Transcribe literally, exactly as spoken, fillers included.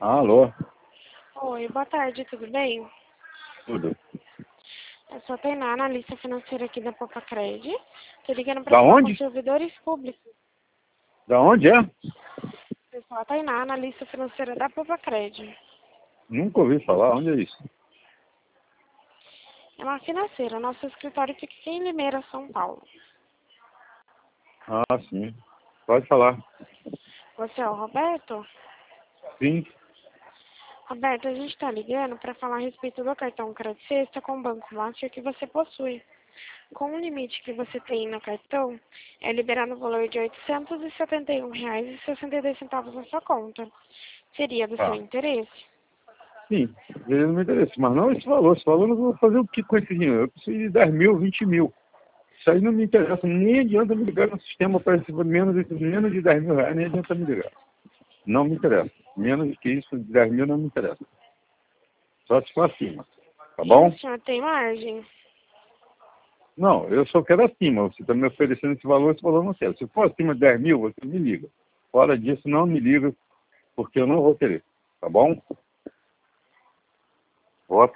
Alô? Oi, boa tarde, tudo bem? Tudo. Eu sou a Tainá, analista financeira aqui da Popacred. Tô ligando para Da falar com onde? os servidores públicos. Da onde é? Eu sou a Tainá, analista financeira da Popacred. Nunca ouvi falar. Onde é isso? É uma financeira. Nosso escritório fica aqui em Limeira, São Paulo. Ah, sim. Pode falar. Você é o Roberto? Sim. Roberto, a gente está ligando para falar a respeito do cartão Crédito Sexta com o Banco Master que você possui. Com o limite que você tem no cartão, é liberado o valor de oitocentos e setenta e um reais e sessenta e dois centavos na sua conta. Seria do seu Tá. interesse? Sim. Ele não me interessa. Mas não esse valor. Esse valor eu não vou fazer o que com esse dinheiro? Eu preciso de dez mil, vinte mil. Isso aí não me interessa. Nem adianta me ligar no sistema para receber menos, de- menos de dez mil reais. Nem adianta me ligar. Não me interessa. Menos que isso, de dez mil não me interessa. Só se for acima. Tá E bom? o senhor tem margem? Não, eu só quero acima. Você está me oferecendo esse valor, esse valor eu não quero. Se for acima de dez mil, você me liga. Fora disso, não me liga, porque eu não vou querer. Tá bom? Vou